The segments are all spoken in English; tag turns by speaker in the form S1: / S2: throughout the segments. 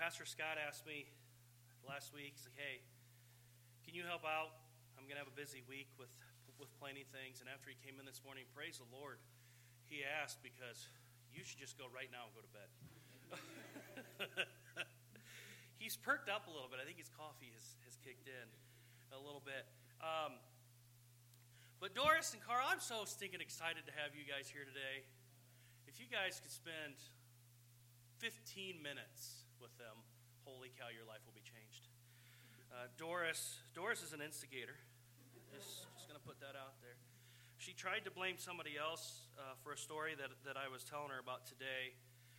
S1: Pastor Scott asked me last week, he's like, hey, can you help out? I'm going to have a busy week with planning things. And after he came in this morning, praise the Lord, he asked because you should just go right now and go to bed. He's perked up a little bit. I think his coffee has kicked in a little bit. But Doris and Carl, I'm so stinking excited to have you guys here today. If you guys could spend 15 minutes with them, holy cow, your life will be changed. Doris is an instigator. Just going to put that out there. She tried to blame somebody else for a story that I was telling her about today.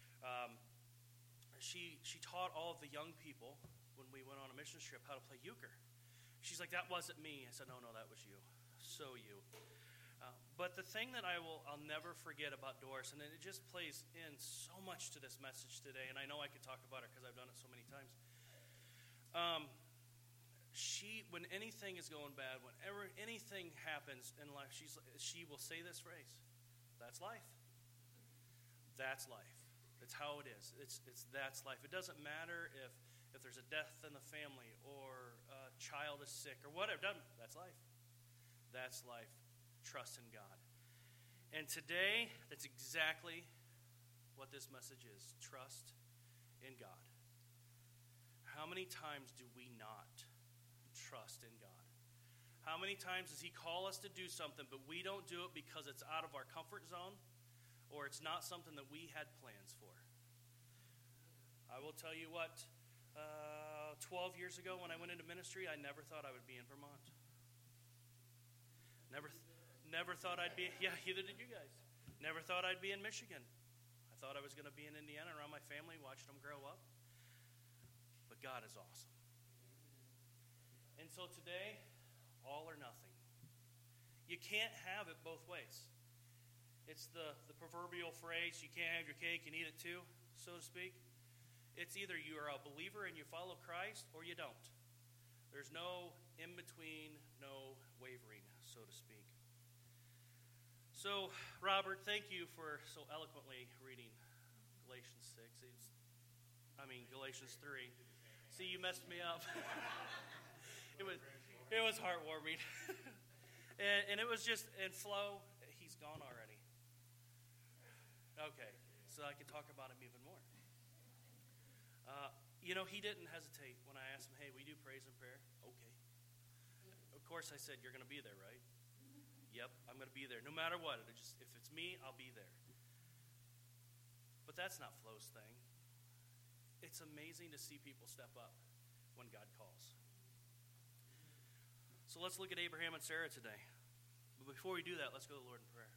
S1: She taught all of the young people when we went on a mission trip how to play euchre. She's like, that wasn't me. I said, no, that was you. So you. But the thing that I'll never forget about Doris, and it just plays in so much to this message today, and I know I could talk about her because I've done it so many times. When anything is going bad, whenever anything happens in life, she will say this phrase: "That's life. That's life. It's how it is. That's life. It doesn't matter if there's a death in the family or a child is sick or whatever. That's life. That's life. Trust in God." And today, that's exactly what this message is: trust in God. How many times do we not trust in God? How many times does He call us to do something, but we don't do it because it's out of our comfort zone or it's not something that we had plans for? I will tell you what, 12 years ago when I went into ministry, I never thought I would be in Vermont. Never thought I'd be, yeah, neither did you guys. Never thought I'd be in Michigan. I thought I was going to be in Indiana around my family, watched them grow up. But God is awesome. And so today, all or nothing. You can't have it both ways. It's the proverbial phrase, you can't have your cake and eat it too, so to speak. It's either you are a believer and you follow Christ or you don't. There's no in between, no wavering, so to speak. So, Robert, thank you for so eloquently reading Galatians 6. Galatians 3. See, you messed me up. It was heartwarming. and it was just, and Flo, he's gone already. Okay, so I can talk about him even more. He didn't hesitate when I asked him, hey, we do praise and prayer? Okay. Of course I said, you're going to be there, right? Yep, I'm going to be there. No matter what, if it's me, I'll be there. But that's not Flo's thing. It's amazing to see people step up when God calls. So let's look at Abraham and Sarah today. But before we do that, let's go to the Lord in prayer.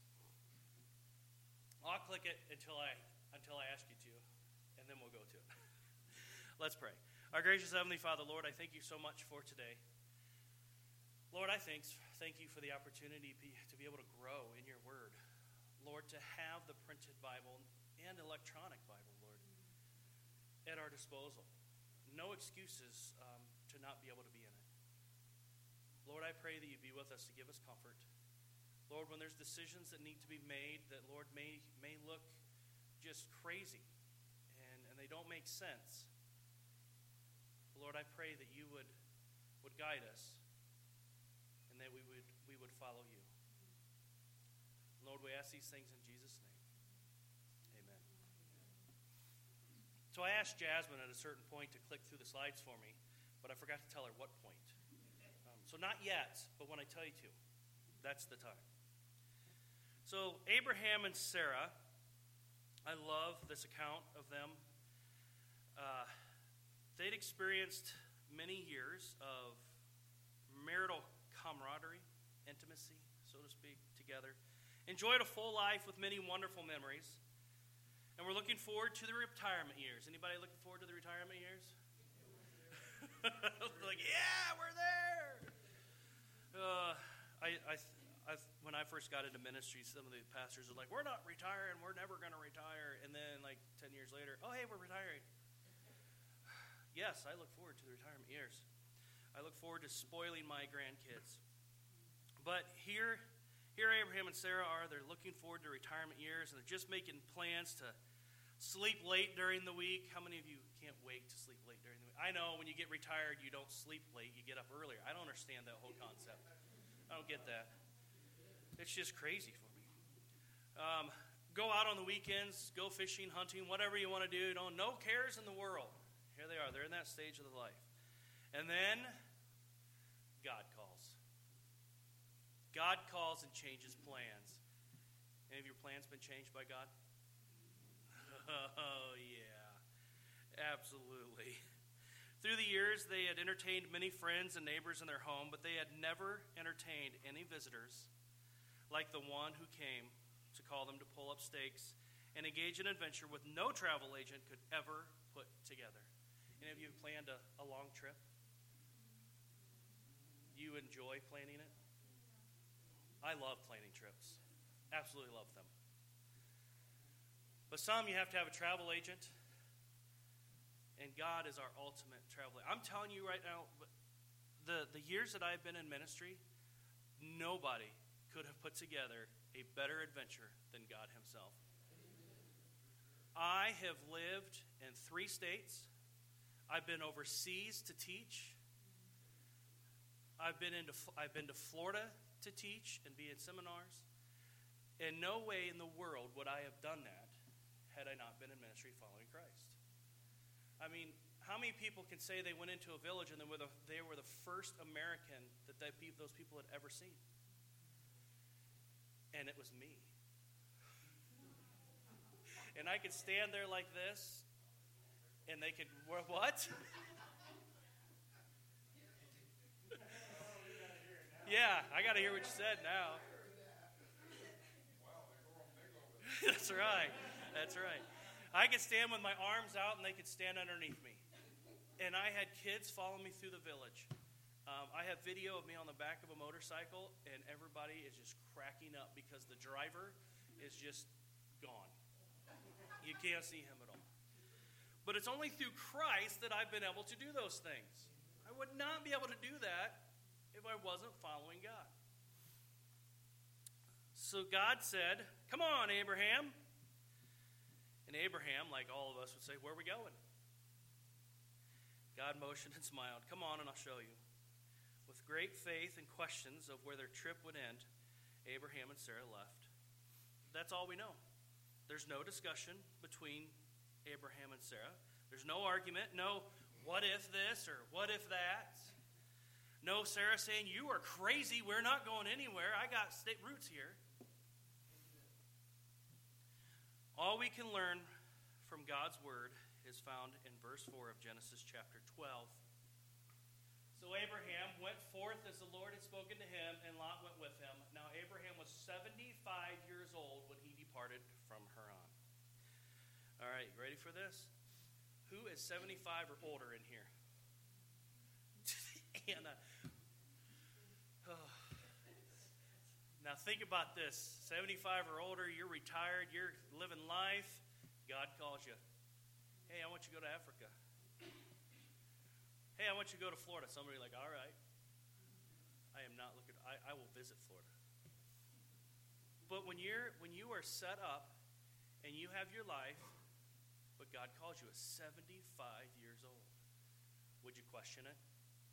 S1: I'll click it until I ask you to, and then we'll go to it. Let's pray. Our gracious Heavenly Father, Lord, I thank you so much for today. Lord, I thank you for the opportunity to be able to grow in your word. Lord, to have the printed Bible and electronic Bible, Lord, at our disposal. No excuses to not be able to be in it. Lord, I pray that you be with us to give us comfort. Lord, when there's decisions that need to be made that, Lord, may look just crazy and they don't make sense. Lord, I pray that you would guide us and that we would follow you. Lord, we ask these things in Jesus' name. Amen. So I asked Jasmine at a certain point to click through the slides for me, but I forgot to tell her what point. So not yet, but when I tell you to, that's the time. So Abraham and Sarah, I love this account of them. They'd experienced many years of marital camaraderie, intimacy, so to speak, together. Enjoyed a full life with many wonderful memories. And we're looking forward to the retirement years. Anybody looking forward to the retirement years? Like, yeah, we're there. When I first got into ministry, some of the pastors were like, we're not retiring, we're never going to retire. And then 10 years later, oh, hey, we're retiring. Yes, I look forward to the retirement years. I look forward to spoiling my grandkids. But here Abraham and Sarah are. They're looking forward to retirement years, and they're just making plans to Sleep late during the week. How many of you can't wait to sleep late during the week? I know when you get retired, you don't sleep late, you get up earlier. I don't understand that whole concept. I don't get that. It's just crazy for me. Go out on the weekends, go fishing, hunting, whatever you want to do. No cares in the world. Here they are. They're in that stage of the life. And then God calls. God calls and changes plans. Any of your plans been changed by God? Oh, yeah. Absolutely. Through the years, they had entertained many friends and neighbors in their home, but they had never entertained any visitors like the one who came to call them to pull up stakes and engage in adventure with no travel agent could ever put together. Any of you planned a long trip? You enjoy planning it? I love planning trips. Absolutely love them. But some you have to have a travel agent, and God is our ultimate travel agent. I'm telling you right now, the years that I've been in ministry, nobody could have put together a better adventure than God himself. I have lived in 3 states. I've been overseas to teach. I've been to Florida to teach and be in seminars. In no way in the world would I have done that had I not been in ministry following Christ. I mean, how many people can say they went into a village and they were the first American that those people had ever seen? And it was me. And I could stand there like this, and they could, what? Yeah, I got to hear what you said now. That's right. That's right. I could stand with my arms out, and they could stand underneath me. And I had kids follow me through the village. I have video of me on the back of a motorcycle, and everybody is just cracking up because the driver is just gone. You can't see him at all. But it's only through Christ that I've been able to do those things. I would not be able to do that if I wasn't following God. So God said, "Come on, Abraham." And Abraham, like all of us, would say, "Where are we going?" God motioned and smiled. "Come on, and I'll show you." With great faith and questions of where their trip would end, Abraham and Sarah left. That's all we know. There's no discussion between Abraham and Sarah. There's no argument, no what if this or what if that. No Sarah saying, "You are crazy, we're not going anywhere. I got state roots here." All we can learn from God's word is found in verse 4 of Genesis chapter 12. So Abraham went forth as the Lord had spoken to him, and Lot went with him. Now Abraham was 75 years old when he departed from Haran. All right, you ready for this? Who is 75 or older in here? Anna. Oh. Now think about this. 75 or older, you're retired, you're living life. God calls you. "Hey, I want you to go to Africa. Hey, I want you to go to Florida." Somebody like, "All right. I am not looking. I will visit Florida." But when you are set up and you have your life, but God calls you at 75 years old, would you question it?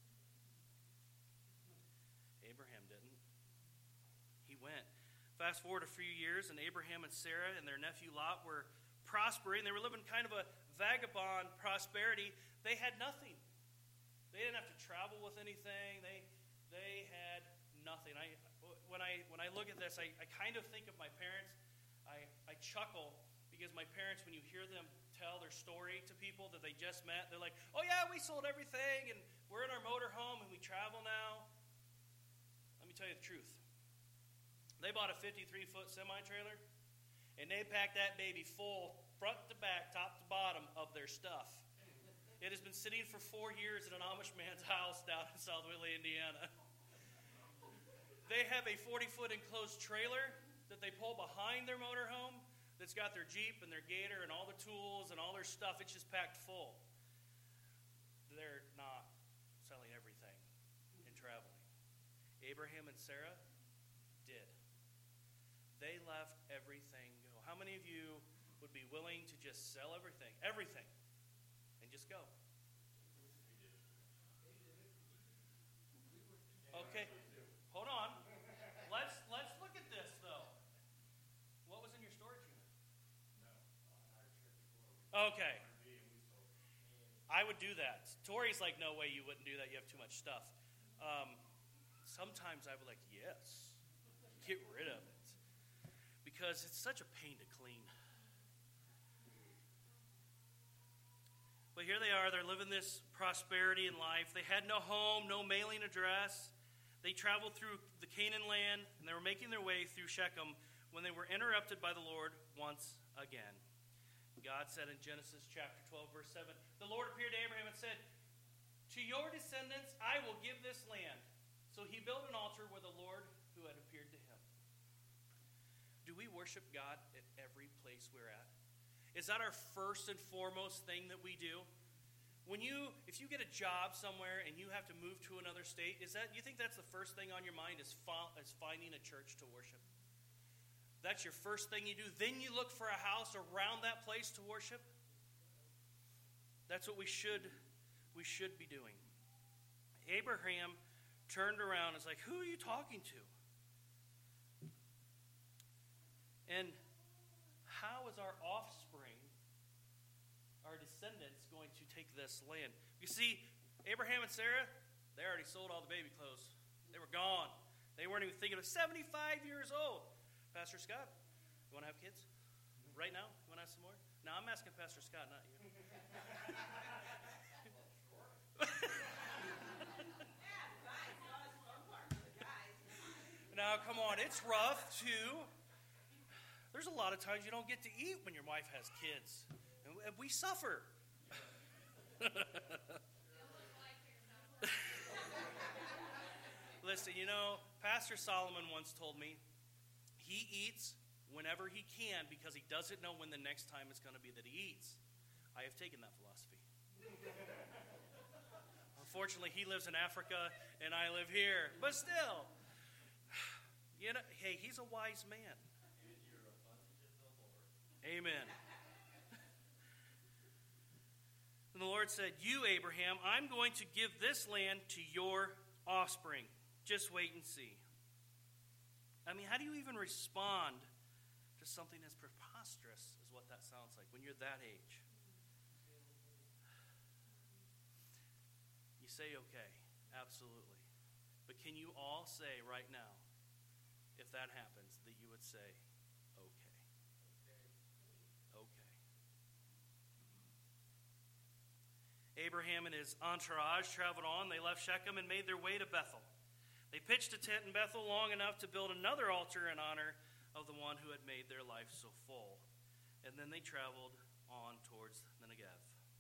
S1: Abraham didn't. He went. Fast forward a few years, and Abraham and Sarah and their nephew Lot were prospering. They were living kind of a vagabond prosperity. They had nothing. They didn't have to travel with anything. They had nothing. When I look at this, I kind of think of my parents. I chuckle because my parents, when you hear them tell their story to people that they just met, they're like, "Oh yeah, we sold everything, and we're in our motorhome, and we travel now." Let me tell you the truth. They bought a 53-foot semi-trailer, and they packed that baby full, front to back, top to bottom, of their stuff. It has been sitting for 4 years in an Amish man's house down in South Whitley, Indiana. They have a 40-foot enclosed trailer that they pull behind their motorhome that's got their Jeep and their Gator and all the tools and all their stuff. It's just packed full. They're not selling everything and traveling. Abraham and Sarah did. They left everything go. How many of you would would be willing to just sell everything, and just go. Okay, hold on. Let's look at this though. What was in your storage unit? Okay. I would do that. Tori's like, no way you wouldn't do that. You have too much stuff. Sometimes I would like, yes, get rid of it. Because it's such a pain to clean. But here they are. They're living this prosperity in life. They had no home, no mailing address. They traveled through the Canaan land, and they were making their way through Shechem when they were interrupted by the Lord once again. God said in Genesis chapter 12, verse 7, the Lord appeared to Abraham and said, to your descendants I will give this land. So he built an altar where the Lord who had appeared to him. Do we worship God at every place we're at? Is that our first and foremost thing that we do? If you get a job somewhere and you have to move to another state, you think that's the first thing on your mind is finding a church to worship? That's your first thing you do. Then you look for a house around that place to worship. That's what we should be doing. Abraham turned around and was like, who are you talking to? And how is our offspring, our descendants, going to take this land? You see, Abraham and Sarah, they already sold all the baby clothes. They were gone. They weren't even thinking of 75 years old. Pastor Scott, you want to have kids? Right now? You want to have some more? No, I'm asking Pastor Scott, not you. Now, come on, it's rough, too. There's a lot of times you don't get to eat when your wife has kids. And we suffer. Listen, Pastor Solomon once told me, he eats whenever he can because he doesn't know when the next time is going to be that he eats. I have taken that philosophy. Unfortunately, he lives in Africa and I live here. But still, hey, he's a wise man. Amen. And the Lord said, you, Abraham, I'm going to give this land to your offspring. Just wait and see. I mean, how do you even respond to something as preposterous as what that sounds like when you're that age? You say, okay, absolutely. But can you all say right now, if that happens, that you would say, okay. Okay. Abraham and his entourage traveled on. They left Shechem and made their way to Bethel. They pitched a tent in Bethel long enough to build another altar in honor of the one who had made their life so full. And then they traveled on towards the Negev.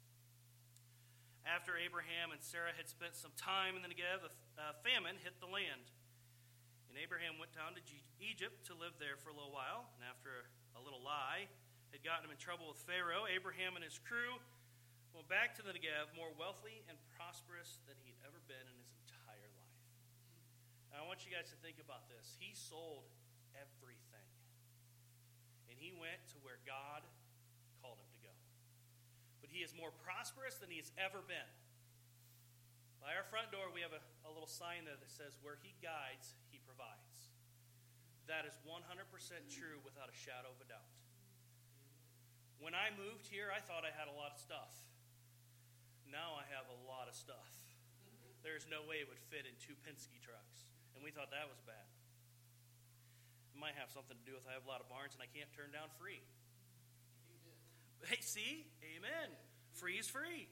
S1: After Abraham and Sarah had spent some time in the Negev, a famine hit the land. And Abraham went down to Egypt to live there for a little while. And after a little lie had gotten him in trouble with Pharaoh, Abraham and his crew went back to the Negev more wealthy and prosperous than he'd ever been in his entire life. Now, I want you guys to think about this. He sold everything. And he went to where God called him to go. But he is more prosperous than he has ever been. By our front door, we have a little sign there that says, where he guides, he provides. That is 100% true without a shadow of a doubt. When I moved here, I thought I had a lot of stuff. Now I have a lot of stuff. There's no way it would fit in 2 Penske trucks. And we thought that was bad. It might have something to do with I have a lot of barns and I can't turn down free. Hey, see? Amen. Free is free.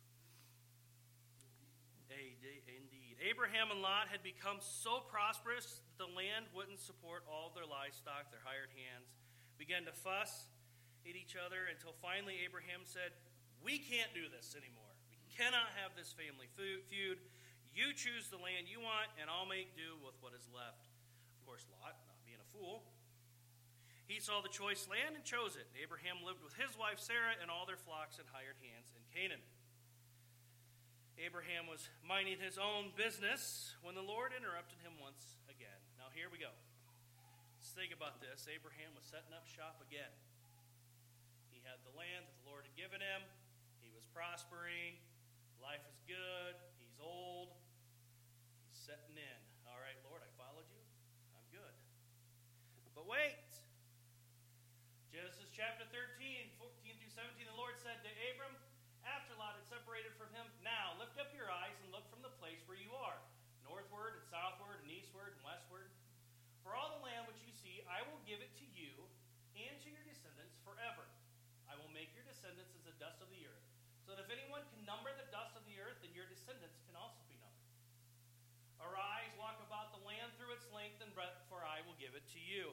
S1: Indeed. Abraham and Lot had become so prosperous that the land wouldn't support all of their livestock. Their hired hands began to fuss at each other until finally Abraham said, we can't do this anymore. We cannot have this family feud. You choose the land you want, and I'll make do with what is left. Of course, Lot, not being a fool, he saw the choice land and chose it. Abraham lived with his wife Sarah and all their flocks and hired hands in Canaan. Abraham was minding his own business when the Lord interrupted him once again. Now, here we go. Let's think about this. Abraham was setting up shop again. had the land that the Lord had given him. He was prospering. Life is good. He's old. He's setting in. All right, Lord, I followed you. I'm good. But wait. Genesis chapter 13, 14 through 17, the Lord said to Abram, after Lot had separated from him, now lift up your eyes and look from the place where you are, northward and southward and eastward and westward. For all the land which you see, I will give it to you and to your descendants forever. I will make your descendants as the dust of the earth, so that if anyone can number the dust of the earth, then your descendants can also be numbered. Arise, walk about the land through its length and breadth, for I will give it to you.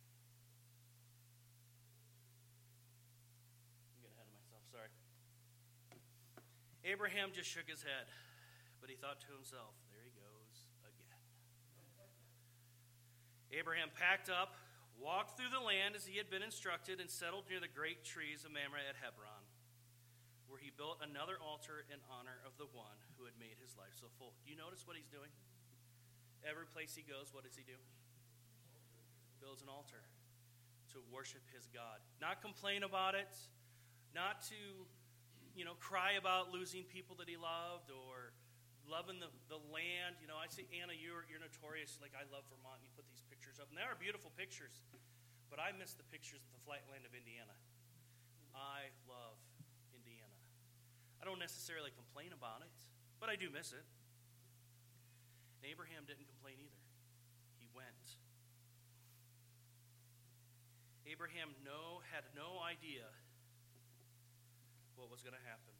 S1: I'm getting ahead of myself, sorry. Abraham just shook his head, but he thought to himself, there he goes again. Abraham packed up, walked through the land as he had been instructed, and settled near the great trees of Mamre at Hebron, where he built another altar in honor of the one who had made his life so full. Do you notice what he's doing? Every place he goes, what does he do? Builds an altar to worship his God. Not complain about it, not to, cry about losing people that he loved or loving the land. I say, Anna, you're notorious. Like, I love Vermont. You put these pictures up. And they are beautiful pictures. But I miss the pictures of the flat land of Indiana. I love Indiana. I don't necessarily complain about it, but I do miss it. And Abraham didn't complain either. He went. Abraham had no idea what was going to happen.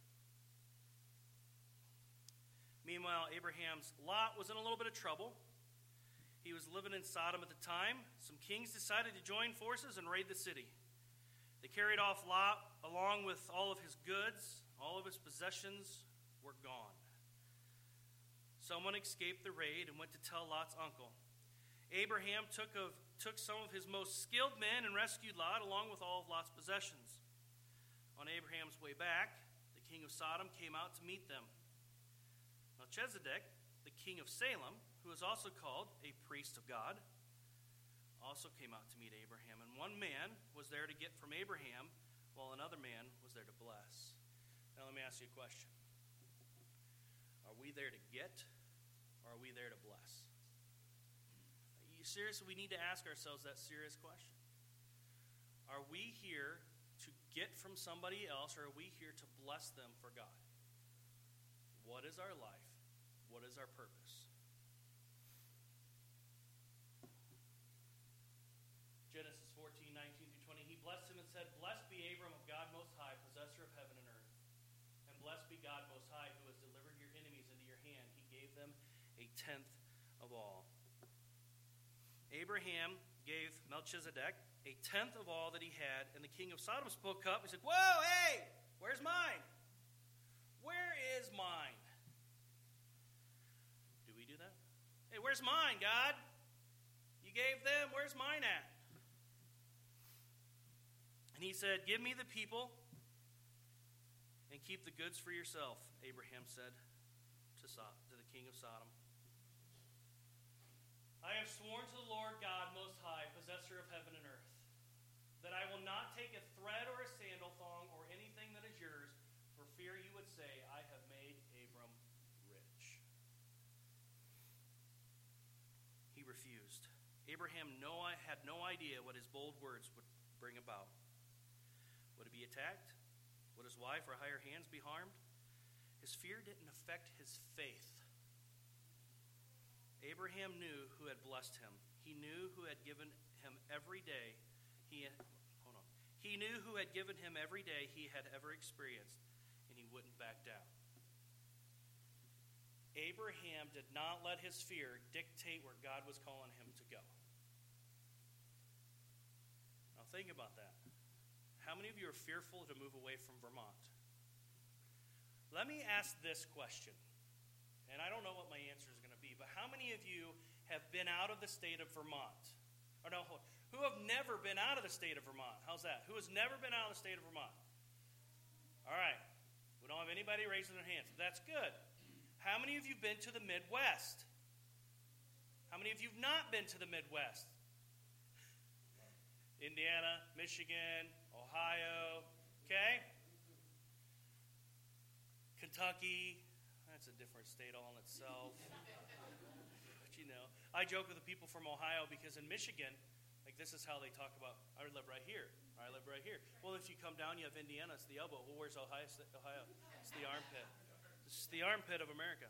S1: Meanwhile, Abraham's Lot was in a little bit of trouble. He was living in Sodom at the time. Some kings decided to join forces and raid the city. They carried off Lot along with all of his goods. All of his possessions were gone. Someone escaped the raid and went to tell Lot's uncle. Abraham took some of his most skilled men and rescued Lot along with all of Lot's possessions. On Abraham's way back, the king of Sodom came out to meet them. Melchizedek, the king of Salem, who is also called a priest of God, also came out to meet Abraham. And one man was there to get from Abraham, while another man was there to bless. Now let me ask you a question. Are we there to get, or are we there to bless? Seriously, we need to ask ourselves that serious question. Are we here to get from somebody else, or are we here to bless them for God? What is our life? What is our purpose? Genesis 14, 19 through 20. He blessed him and said, Blessed be Abram of God Most High, possessor of heaven and earth. And blessed be God Most High, who has delivered your enemies into your hand. He gave them a tenth of all. Abraham gave Melchizedek a tenth of all that he had, and the king of Sodom spoke up and said, Whoa, hey, where's mine? Where is mine? Do we do that? Hey, where's mine, God? You gave them, where's mine at? And he said, Give me the people and keep the goods for yourself, Abraham said to the king of Sodom. I have sworn to the Lord God Most High, possessor of heaven and earth, that I will not take a thread or a sandal thong or anything that is yours, for fear you would say, I have made Abram rich. He refused. Abraham had no idea what his bold words would bring about. Would he be attacked? Would his wife or higher hands be harmed? His fear didn't affect his faith. Abraham knew who had blessed him. He knew who had given him every day. He knew who had given him every day he had ever experienced, and he wouldn't back down. Abraham did not let his fear dictate where God was calling him to go. Now think about that. How many of you are fearful to move away from Vermont? Let me ask this question, and I don't know what my answer is going to be, but how many of you have been out of the state of Vermont? Or no, who have never been out of the state of Vermont? How's that? Who has never been out of the state of Vermont? All right. We don't have anybody raising their hands. That's good. How many of you have been to the Midwest? How many of you have not been to the Midwest? Indiana, Michigan, Ohio, Okay? Kentucky, that's a different state all in itself. But you know, I joke with the people from Ohio because in Michigan, like this is how they talk about, I live right here. I live right here. Well, if you come down, you have Indiana, it's the elbow. Well, where's Ohio? It's the armpit. It's the armpit of America.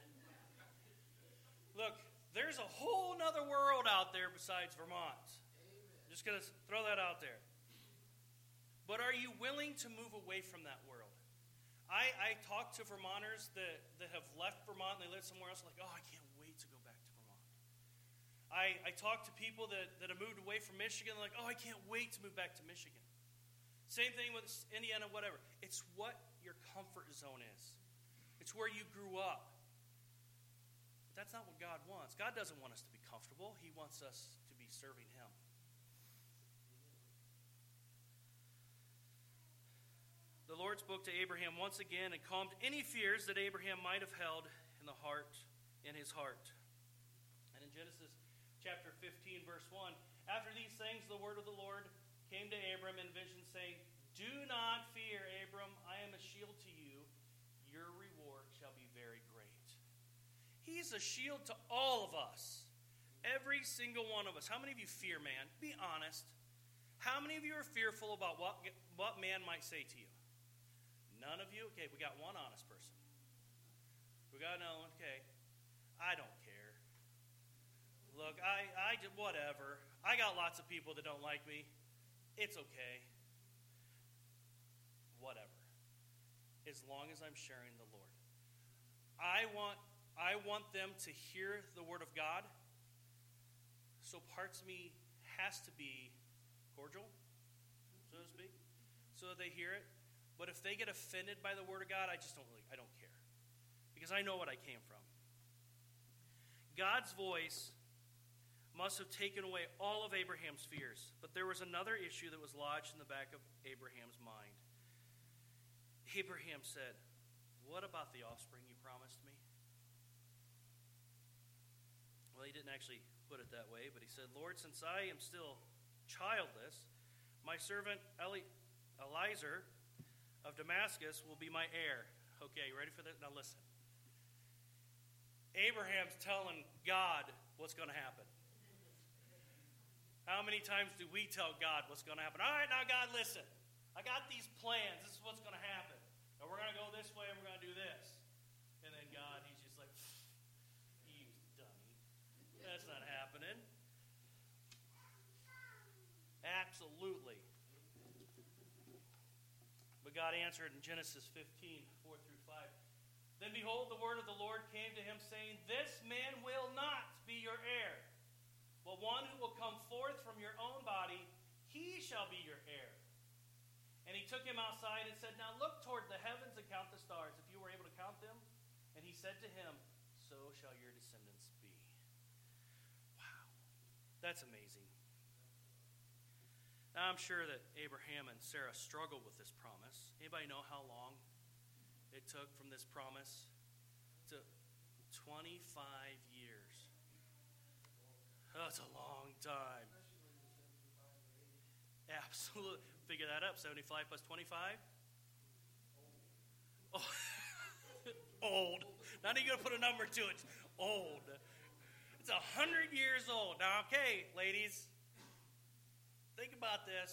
S1: Look, there's a whole nother world out there besides Vermont. I'm just going to throw that out there. But are you willing to move away from that world? I talk to Vermonters that have left Vermont and they live somewhere else, like, oh, I can't wait to go back to Vermont. I talk to people that have moved away from Michigan, like, oh, I can't wait to move back to Michigan. Same thing with Indiana, whatever. It's what your comfort zone is. It's where you grew up. But that's not what God wants. God doesn't want us to be comfortable. He wants us to be serving Him. The Lord spoke to Abraham once again and calmed any fears that Abraham might have held in his heart. And in Genesis chapter 15, verse 1, after these things, the word of the Lord came to Abram in vision, saying, do not fear, Abram, I am a shield to you. Your reward shall be very great. He's a shield to all of us. Every single one of us. How many of you fear man? Be honest. How many of you are fearful about what man might say to you? None of you? Okay, we got one honest person. We got no, okay, I don't care. Look, I just, whatever. I got lots of people that don't like me. It's okay. Whatever. As long as I'm sharing the Lord. I want them to hear the word of God. So parts of me has to be cordial, so to speak, so that they hear it. But if they get offended by the word of God, I don't care. Because I know what I came from. God's voice must have taken away all of Abraham's fears. But there was another issue that was lodged in the back of Abraham's mind. Abraham said, what about the offspring you promised me? Well, he didn't actually put it that way, but he said, Lord, since I am still childless, my servant Eliezer of Damascus will be my heir. Okay, you ready for this? Now listen. Abraham's telling God what's going to happen. How many times do we tell God what's going to happen? All right, now God, listen. I got these plans. This is what's going to happen. Now we're going to go this way and we're going to do this. And then God, he's just like, you dummy. That's not happening. Absolutely. But God answered in Genesis 15, 4 through 5. Then behold, the word of the Lord came to him, saying, this man will not be your heir, but one who will come forth from your own body, he shall be your heir. And he took him outside and said, now look toward the heavens and count the stars, if you were able to count them. And he said to him, so shall your descendants be. Wow, that's amazing. Now, I'm sure that Abraham and Sarah struggled with this promise. Anybody know how long it took from this promise to 25 years? That's a long time. Absolutely. Figure that up. 75 plus 25? Oh. Old. Not even going to put a number to it. Old. It's 100 years old. Now, okay, ladies. Think about this.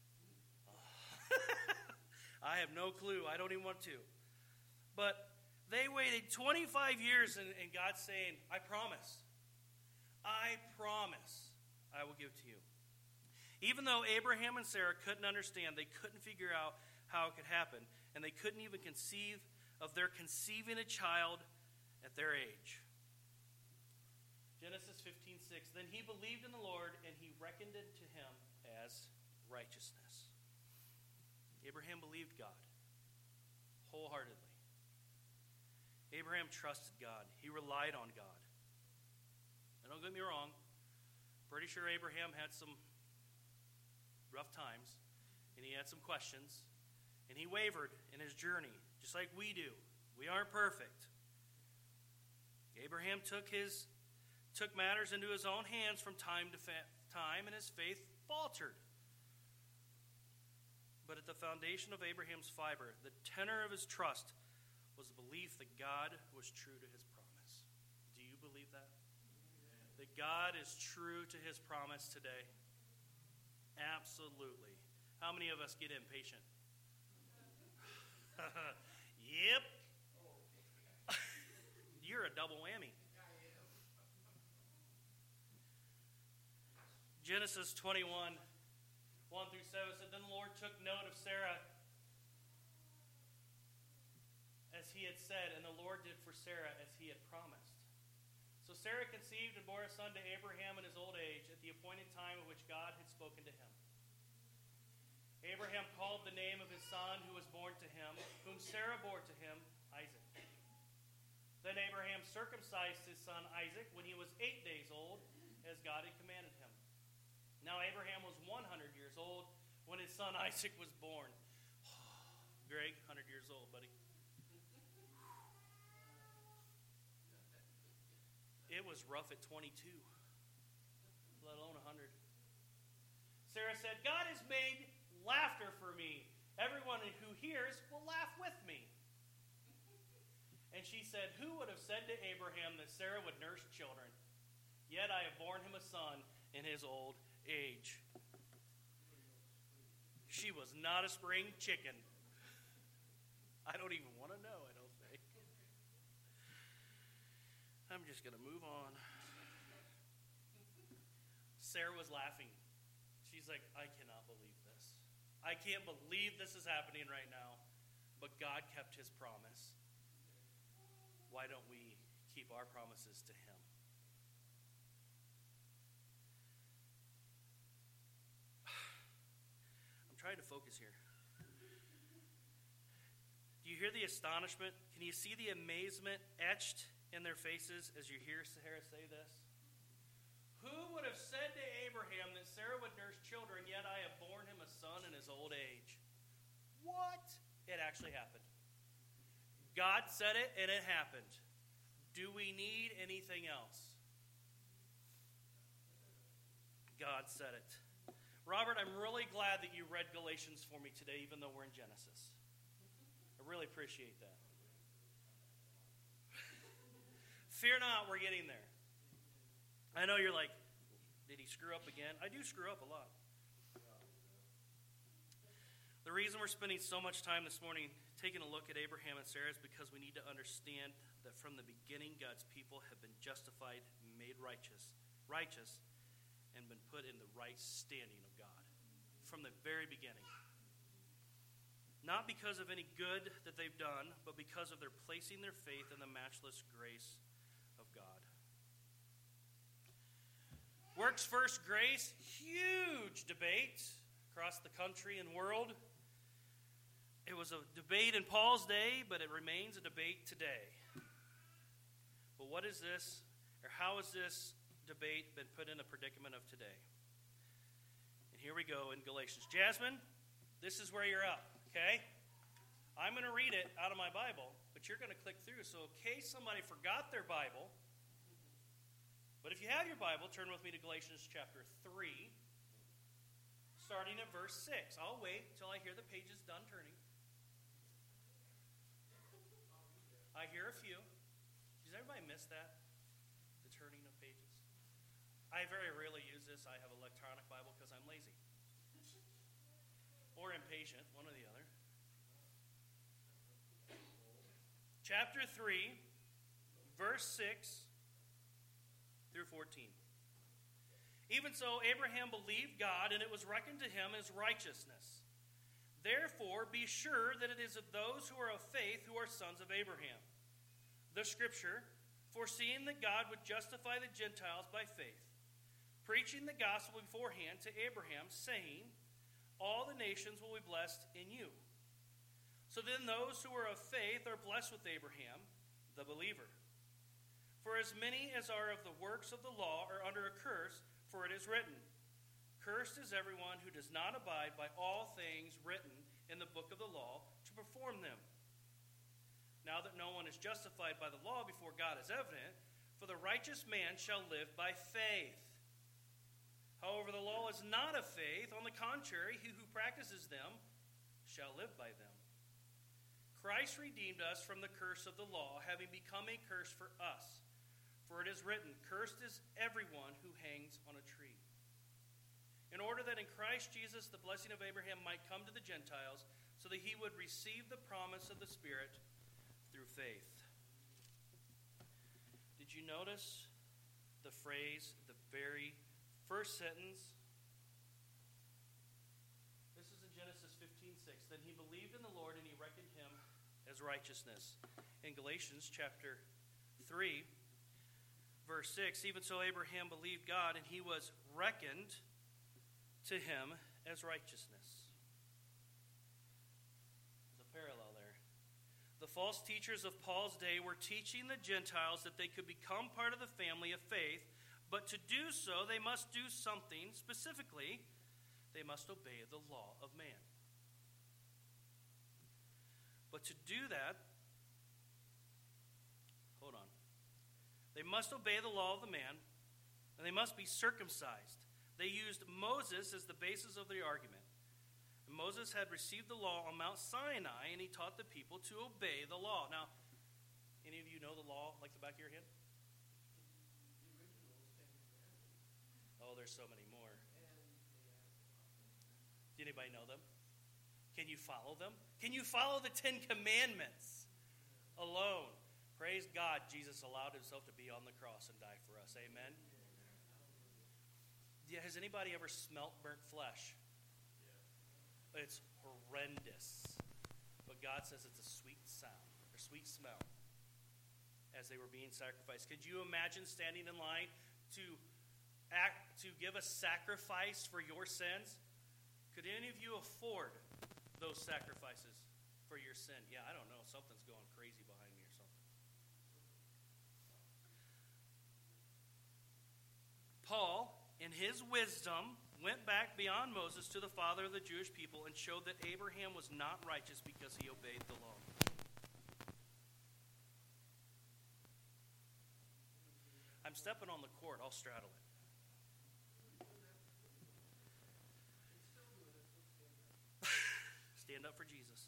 S1: I have no clue. I don't even want to. But they waited 25 years, and God's saying, I promise. I promise I will give to you. Even though Abraham and Sarah couldn't understand, they couldn't figure out how it could happen, and they couldn't even conceive of their conceiving a child at their age. Genesis 15:6. Then he believed in the Lord, and he reckoned it to him as righteousness. Abraham believed God wholeheartedly. Abraham trusted God. He relied on God. And don't get me wrong, pretty sure Abraham had some rough times, and he had some questions, and he wavered in his journey, just like we do. We aren't perfect. Abraham took matters into his own hands from time to time, and his faith faltered. But at the foundation of Abraham's fiber, the tenor of his trust, was the belief that God was true to his promise. Do you believe that? That God is true to his promise today? Absolutely. How many of us get impatient? Yep. You're a double whammy. Genesis 21, 1 through 7 said, Then the Lord took note of Sarah as he had said, and the Lord did for Sarah as he had promised. So Sarah conceived and bore a son to Abraham in his old age, at the appointed time at which God had spoken to him. Abraham called the name of his son who was born to him, whom Sarah bore to him, Isaac. Then Abraham circumcised his son Isaac when he was 8 days old, as God had commanded him. Now Abraham was 100 years old when his son Isaac was born. Greg, 100 years old, buddy. It was rough at 22, let alone 100. Sarah said, God has made laughter for me. Everyone who hears will laugh with me. And she said, Who would have said to Abraham that Sarah would nurse children? Yet I have borne him a son in his old age. She was not a spring chicken. I don't even want to know, I don't think. I'm just going to move on. Sarah was laughing. She's like, I cannot believe this. I can't believe this is happening right now. But God kept his promise. Why don't we keep our promises to him? I'm trying to focus here. Do you hear the astonishment? Can you see the amazement etched in their faces as you hear Sarah say this? Who would have said to Abraham that Sarah would nurse children, yet I have borne him a son in his old age? What? It actually happened. God said it, and it happened. Do we need anything else? God said it. Robert, I'm really glad that you read Galatians for me today, even though we're in Genesis. I really appreciate that. Fear not, we're getting there. I know you're like, did he screw up again? I do screw up a lot. The reason we're spending so much time this morning taking a look at Abraham and Sarah is because we need to understand that from the beginning, God's people have been justified, made righteous, and been put in the right standing of God. From the very beginning. Not because of any good that they've done, but because of their placing their faith in the matchless grace of God. Works first grace, huge debate across the country and world. It was a debate in Paul's day, but it remains a debate today. But what is this, or how has this debate been put in a predicament of today? And here we go in Galatians. Jasmine, this is where you're up, okay? I'm going to read it out of my Bible, but you're going to click through. So in case somebody forgot their Bible, but if you have your Bible, turn with me to Galatians chapter 3, starting at verse 6. I'll wait till I hear the pages done turning. I hear a few. Does everybody miss that? The turning of pages? I very rarely use this. I have an electronic Bible because I'm lazy. Or impatient, one or the other. Chapter 3, verse 6 through 14. Even so, Abraham believed God, and it was reckoned to him as righteousness. Therefore, be sure that it is of those who are of faith who are sons of Abraham. The Scripture, foreseeing that God would justify the Gentiles by faith, preaching the gospel beforehand to Abraham, saying, all the nations will be blessed in you. So then those who are of faith are blessed with Abraham, the believer. For as many as are of the works of the law are under a curse, for it is written, cursed is everyone who does not abide by all things written in the book of the law to perform them. Now that no one is justified by the law before God is evident, for the righteous man shall live by faith. However, the law is not of faith. On the contrary, he who practices them shall live by them. Christ redeemed us from the curse of the law, having become a curse for us. For it is written, cursed is everyone who hangs on a tree. In order that in Christ Jesus the blessing of Abraham might come to the Gentiles, so that he would receive the promise of the Spirit through faith. Did you notice the phrase, the very first sentence? This is in Genesis 15:6. Then he believed in the Lord, and he reckoned him as righteousness. In Galatians chapter 3, verse 6, even so Abraham believed God, and he was reckoned to him as righteousness. There's a parallel there. The false teachers of Paul's day were teaching the Gentiles that they could become part of the family of faith, but to do so, they must do something. Specifically, they must obey the law of man. But to do that, they must obey the law of the man, and they must be circumcised. They used Moses as the basis of their argument. And Moses had received the law on Mount Sinai, and he taught the people to obey the law. Now, any of you know the law like the back of your head? Oh, there's so many more. Did anybody know them? Can you follow them? Can you follow the 10 Commandments alone? Praise God, Jesus allowed himself to be on the cross and die for us. Amen? Yeah, has anybody ever smelt burnt flesh? Yeah. It's horrendous. But God says it's a sweet sound, or sweet smell, as they were being sacrificed. Could you imagine standing in line to give a sacrifice for your sins? Could any of you afford those sacrifices for your sin? Yeah, I don't know. Something's going crazy behind me or something. Paul, in his wisdom, went back beyond Moses to the father of the Jewish people and showed that Abraham was not righteous because he obeyed the law. I'm stepping on the cord. I'll straddle it. Stand up for Jesus.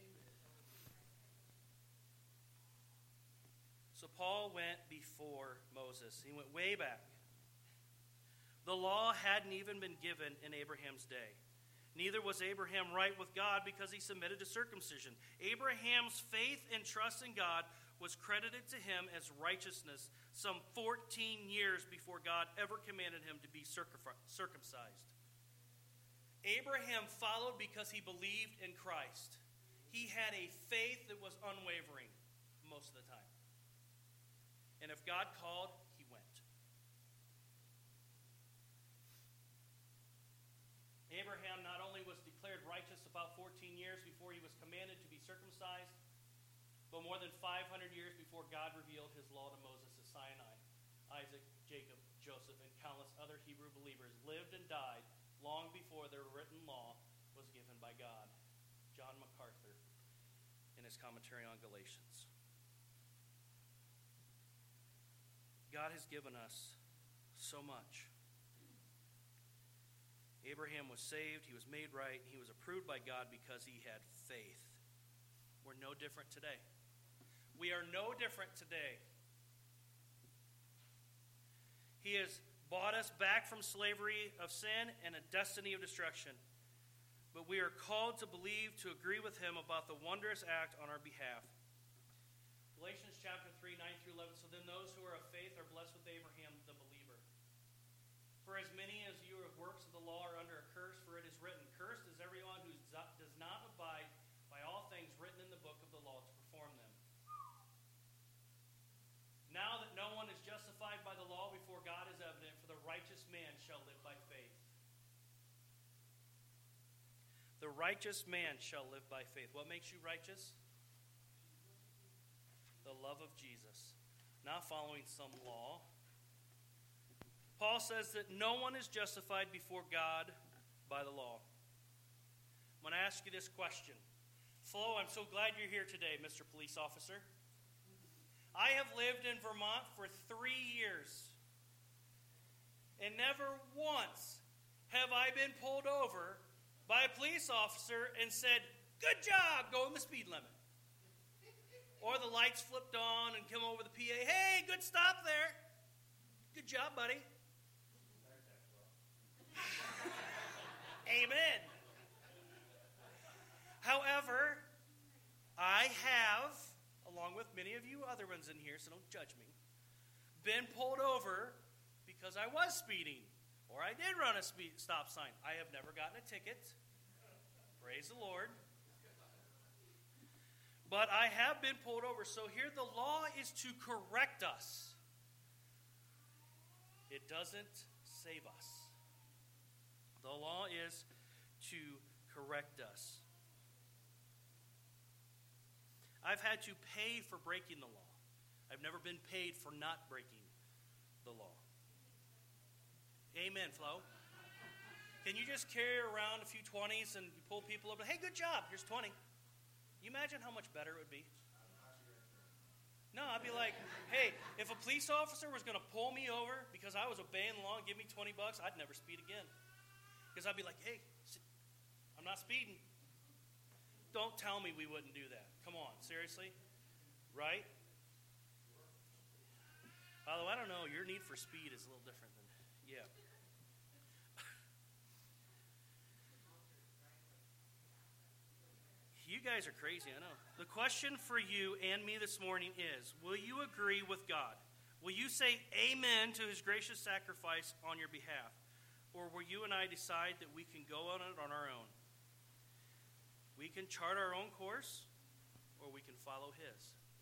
S1: So Paul went before Moses. He went way back. The law hadn't even been given in Abraham's day. Neither was Abraham right with God because he submitted to circumcision. Abraham's faith and trust in God was credited to him as righteousness some 14 years before God ever commanded him to be circumcised. Abraham followed because he believed in Christ. He had a faith that was unwavering most of the time. And if God called, he went. Abraham not only was declared righteous about 14 years before he was commanded to be circumcised, but more than 500 years before God revealed his law to Moses at Sinai. Isaac, Jacob, Joseph, and countless other Hebrew believers lived and died long before their written law was given by God. John MacArthur, in his commentary on Galatians. God has given us so much. Abraham was saved, he was made right, he was approved by God because he had faith. We're no different today. We are no different today. He has bought us back from slavery of sin and a destiny of destruction. But we are called to believe, to agree with him about the wondrous act on our behalf. Galatians chapter 3, 9 through 11. So then those who are of faith are blessed with Abraham, the believer. For as many as you are of works of the law are under a curse, for it is written, cursed is everyone who does not abide by all things written in the book of the law to perform them. Now that no one is justified by the law before God is evident, for the righteous man shall live by faith. The righteous man shall live by faith. What makes you righteous? The love of Jesus, not following some law. Paul says that no one is justified before God by the law. I'm going to ask you this question. Flo, I'm so glad you're here today, Mr. Police Officer. I have lived in Vermont for 3 years, and never once have I been pulled over by a police officer and said, Good job, going the speed limit. Or the lights flipped on and come over the PA. Hey, good stop there. Good job, buddy. Amen. However, I have, along with many of you other ones in here, so don't judge me, been pulled over because I was speeding, or I did run a stop sign. I have never gotten a ticket. Praise the Lord. But I have been pulled over. So here the law is to correct us. It doesn't save us. The law is to correct us. I've had to pay for breaking the law. I've never been paid for not breaking the law. Amen, Flo. Can you just carry around a few 20s and pull people over? Hey, good job. Here's 20. You imagine how much better it would be? No, I'd be like, hey, if a police officer was going to pull me over because I was obeying the law and give me $20, I'd never speed again. Because I'd be like, hey, I'm not speeding. Don't tell me we wouldn't do that. Come on, seriously? Right? Although, I don't know, your need for speed is a little different than, yeah. You guys are crazy, I know. The question for you and me this morning is, will you agree with God? Will you say amen to his gracious sacrifice on your behalf? Or will you and I decide that we can go on it on our own? We can chart our own course, or we can follow his.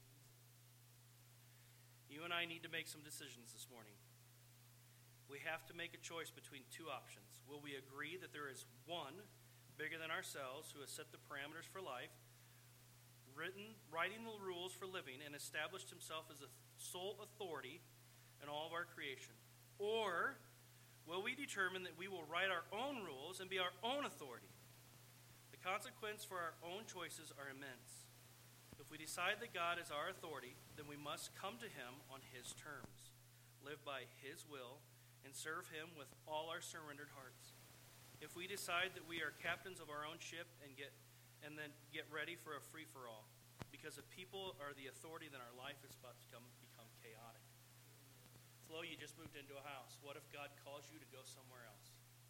S1: You and I need to make some decisions this morning. We have to make a choice between two options. Will we agree that there is one bigger than ourselves who has set the parameters for life, writing the rules for living, and established himself as a sole authority in all of our creation? Or will we determine that we will write our own rules and be our own authority? The consequence for our own choices are immense. If we decide that God is our authority, then we must come to him on his terms, live by his will, and serve him with all our surrendered hearts. If we decide that we are captains of our own ship and then get ready for a free-for-all, because if people are the authority, then our life is about to become chaotic. Flo, you just moved into a house. What if God calls you to go somewhere else?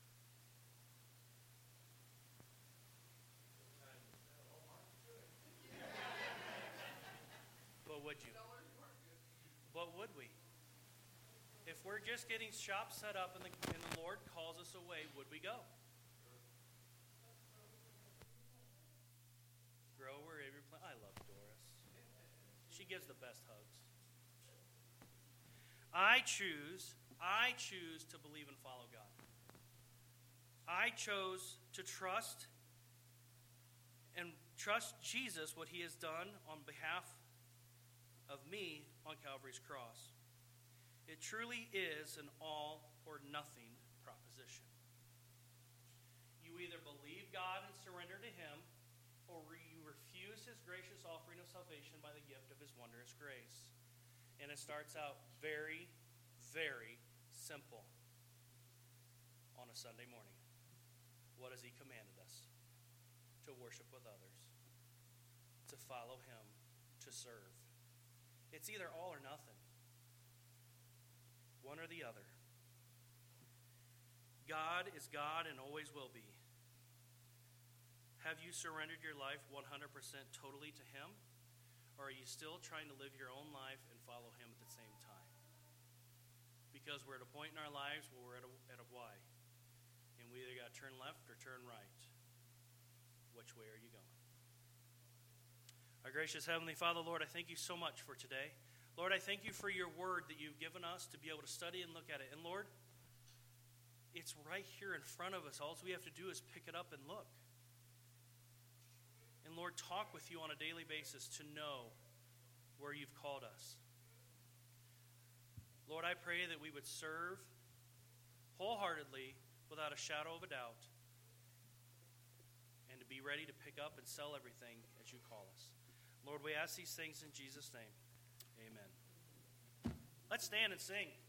S1: But would you? But would we? If we're just getting shop set up and the Lord calls us away, would we go? Grow wherever you're planted. I love Doris. She gives the best hugs. I choose to believe and follow God. I chose to trust Jesus, what he has done on behalf of me on Calvary's cross. It truly is an all or nothing proposition. You either believe God and surrender to him, or you refuse his gracious offering of salvation by the gift of his wondrous grace. And it starts out very, very simple on a Sunday morning. What has he commanded us? To worship with others, to follow him, to serve. It's either all or nothing. One or the other. God is God and always will be. Have you surrendered your life 100% totally to him? Or are you still trying to live your own life and follow him at the same time? Because we're at a point in our lives where we're at a Y. And we either got to turn left or turn right. Which way are you going? Our gracious Heavenly Father, Lord, I thank you so much for today. Lord, I thank you for your word that you've given us to be able to study and look at it. And Lord, it's right here in front of us. All we have to do is pick it up and look. And Lord, talk with you on a daily basis to know where you've called us. Lord, I pray that we would serve wholeheartedly without a shadow of a doubt, and to be ready to pick up and sell everything as you call us. Lord, we ask these things in Jesus' name. Amen. Let's stand and sing.